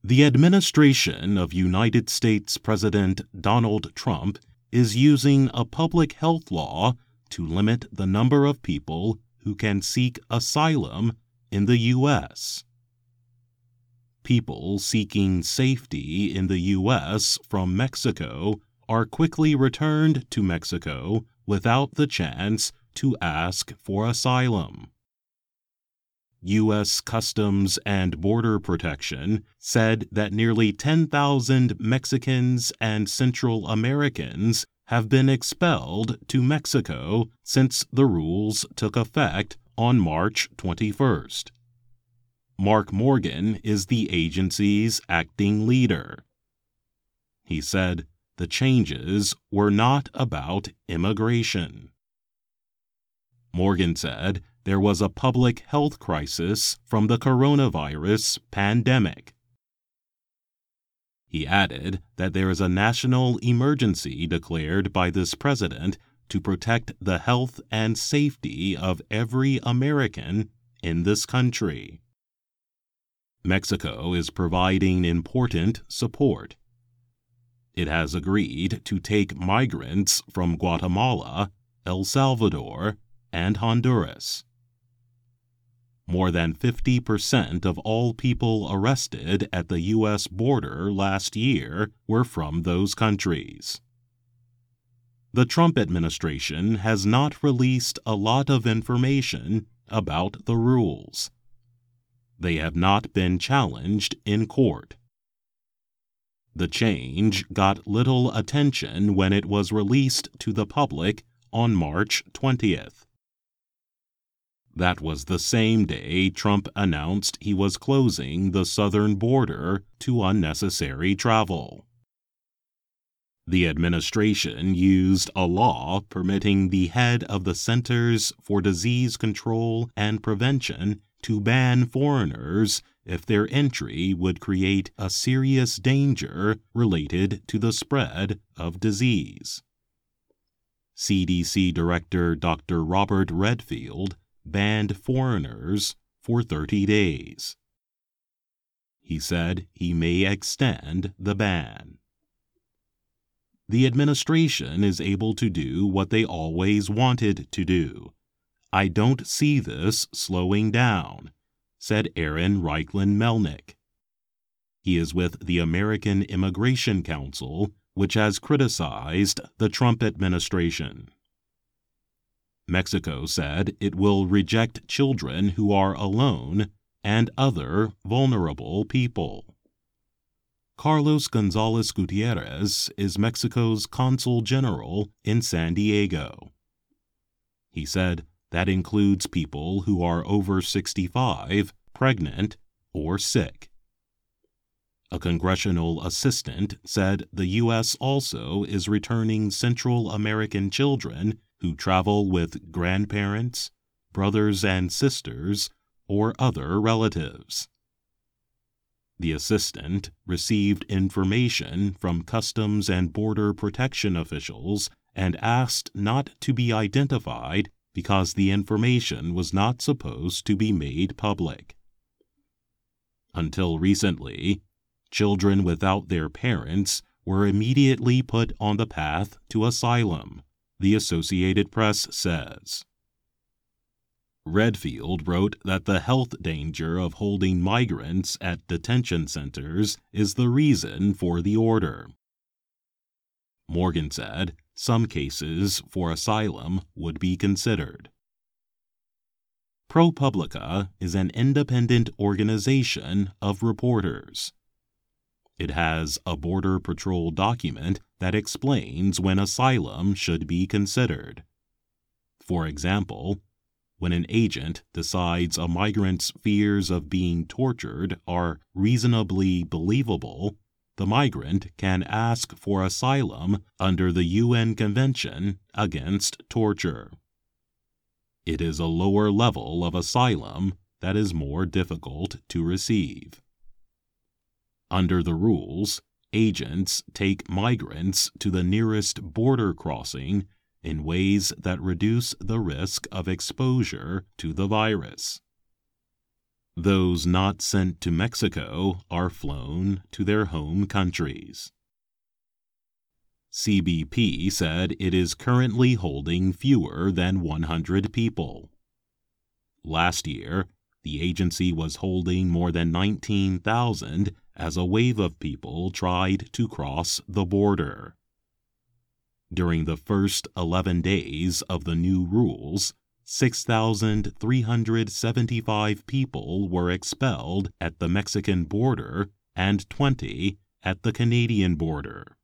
The administration of United States President Donald Trump is using a public health law to limit the number of people who can seek asylum in the U.S. People seeking safety in the U.S. from Mexico are quickly returned to Mexico without the chance to ask for asylum. U.S. Customs and Border Protection said that nearly 10,000 Mexicans and Central Americans have been expelled to Mexico since the rules took effect on March 21st. Mark Morgan is the agency's acting leader. He said the changes were not about immigration. Morgan said there was a public health crisis from the coronavirus pandemic. He added that there is a national emergency declared by this president to protect the health and safety of every American in this country. Mexico is providing important support. It has agreed to take migrants from Guatemala, El Salvador, and Honduras. More than 50% of all people arrested at the U.S. border last year were from those countries. The Trump administration has not released a lot of information about the rules. They have not been challenged in court. The change got little attention when it was released to the public on March 20th. That was the same day Trump announced he was closing the southern border to unnecessary travel. The administration used a law permitting the head of the Centers for Disease Control and Prevention to ban foreigners if their entry would create a serious danger related to the spread of disease. CDC Director Dr. Robert Redfield banned foreigners for 30 days. He said he may extend the ban. The administration is able to do what they always wanted to do. I don't see this slowing down, said Aaron Reichlin-Melnick. He is with the American Immigration Council, which has criticized the Trump administration. Mexico said it will reject children who are alone and other vulnerable people. Carlos Gonzalez Gutierrez is Mexico's consul general in San Diego. He said that includes people who are over 65, pregnant, or sick. A congressional assistant said the U.S. also is returning Central American children who travel with grandparents, brothers and sisters, or other relatives. The assistant received information from Customs and Border Protection officials and asked not to be identified because the information was not supposed to be made public. Until recently, children without their parents were immediately put on the path to asylum, the Associated Press says. Redfield wrote that the health danger of holding migrants at detention centers is the reason for the order. Morgan said some cases for asylum would be considered. ProPublica is an independent organization of reporters. It has a Border Patrol document that explains when asylum should be considered. For example, when an agent decides a migrant's fears of being tortured are reasonably believable, the migrant can ask for asylum under the UN Convention Against Torture. It is a lower level of asylum that is more difficult to receive. Under the rules, agents take migrants to the nearest border crossing in ways that reduce the risk of exposure to the virus. Those not sent to Mexico are flown to their home countries. CBP said it is currently holding fewer than 100 people. Last year, the agency was holding more than 19,000 as a wave of people tried to cross the border. During the first 11 days of the new rules, 6,375 people were expelled at the Mexican border and 20 at the Canadian border.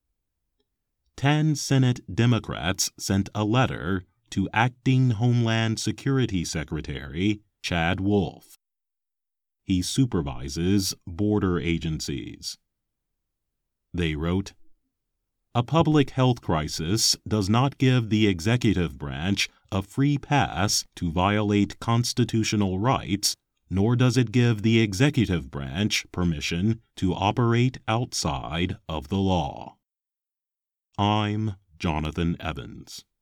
10 Senate Democrats sent a letter to Acting Homeland Security Secretary Chad Wolf. He supervises border agencies. They wrote, "A public health crisis does not give the executive branch a free pass to violate constitutional rights, nor does it give the executive branch permission to operate outside of the law." I'm Jonathan Evans.